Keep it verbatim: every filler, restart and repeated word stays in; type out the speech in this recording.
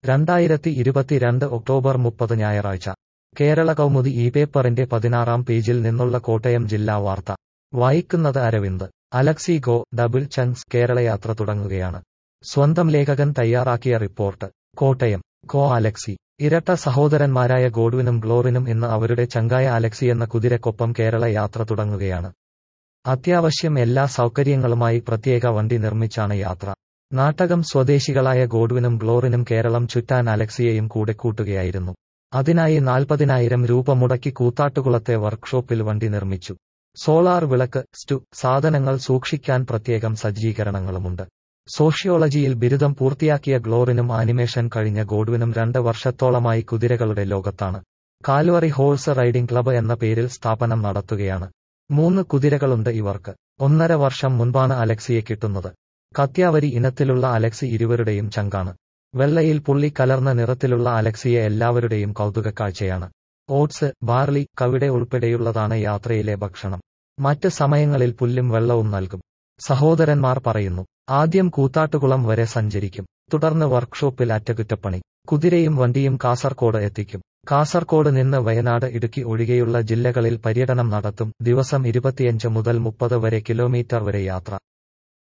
രണ്ടായിരത്തി ഇരുപത്തിരണ്ട് ഒക്ടോബർ മുപ്പത് ഞായറാഴ്ച കേരള കൗമുദി ഈ പേപ്പറിന്റെ പതിനാറാം പേജിൽ നിന്നുള്ള കോട്ടയം ജില്ലാ വാർത്ത വായിക്കുന്നത് അരവിന്ദ്. അലക്സി ഗോ ഡബിൾ ചങ്സ് കേരളയാത്ര തുടങ്ങുകയാണ്. സ്വന്തം ലേഖകൻ തയ്യാറാക്കിയ റിപ്പോർട്ട്. കോട്ടയം. Go Alexei. ഇരട്ട സഹോദരന്മാരായ ഗോഡ്വിനും ഗ്ലോറിനും ഇന്ന് അവരുടെ ചങ്കായ അലക്സി എന്ന കുതിരക്കൊപ്പം കേരള യാത്ര തുടങ്ങുകയാണ്. അത്യാവശ്യം എല്ലാ സൗകര്യങ്ങളുമായി പ്രത്യേക വണ്ടി നിർമ്മിച്ചാണ് യാത്ര. നാട്ടകം സ്വദേശികളായ ഗോഡ്വിനും ഗ്ലോറിനും കേരളം ചുറ്റാൻ അലക്സിയെയും കൂടെ കൂട്ടുകയായിരുന്നു. അതിനായി നാൽപ്പതിനായിരം രൂപ മുടക്കി കൂത്താട്ടുകുളത്തെ വർക്ക്ഷോപ്പിൽ വണ്ടി നിർമ്മിച്ചു. സോളാർ വിളക്ക്, സ്റ്റു, സാധനങ്ങൾ സൂക്ഷിക്കാൻ പ്രത്യേകം സജ്ജീകരണങ്ങളുമുണ്ട്. സോഷ്യോളജിയിൽ ബിരുദം പൂർത്തിയാക്കിയ ഗ്ലോറിനും ആനിമേഷൻ കഴിഞ്ഞ ഗോഡ്വിനും രണ്ട് വർഷത്തോളമായി കുതിരകളുടെ ലോകത്താണ്. കാൽവറി ഹോഴ്സ് റൈഡിംഗ് ക്ലബ്ബ് എന്ന പേരിൽ സ്ഥാപനം നടത്തുകയാണ്. മൂന്ന് കുതിരകളുണ്ട് ഇവർക്ക്. ഒന്നര വർഷം മുൻപാണ് അലക്സിയെ കിട്ടുന്നത്. കത്യാവരി ഇനത്തിലുള്ള അലക്സി ഇരുവരുടെയും ചങ്കാണ്. വെള്ളയിൽ പുള്ളി കലർന്ന നിറത്തിലുള്ള അലക്സിയെ എല്ലാവരുടെയും കൗതുകക്കാഴ്ചയാണ്. ഓട്സ്, ബാർലി, കവിടെ ഉൾപ്പെടെയുള്ളതാണ് യാത്രയിലെ ഭക്ഷണം. മറ്റ് സമയങ്ങളിൽ പുല്ലും വെള്ളവും നൽകും. സഹോദരന്മാർ പറയുന്നു. ആദ്യം കൂത്താട്ടുകുളം വരെ സഞ്ചരിക്കും. തുടർന്ന് വർക്ക്ഷോപ്പിൽ അറ്റകുറ്റപ്പണി. കുതിരയും വണ്ടിയും കാസർകോട് എത്തിക്കും. കാസർകോട് നിന്ന് വയനാട്, ഇടുക്കി ഒഴികെയുള്ള ജില്ലകളിൽ പര്യടനം നടത്തും. ദിവസം ഇരുപത്തിയഞ്ച് മുതൽ മുപ്പത് വരെ കിലോമീറ്റർ വരെ യാത്ര.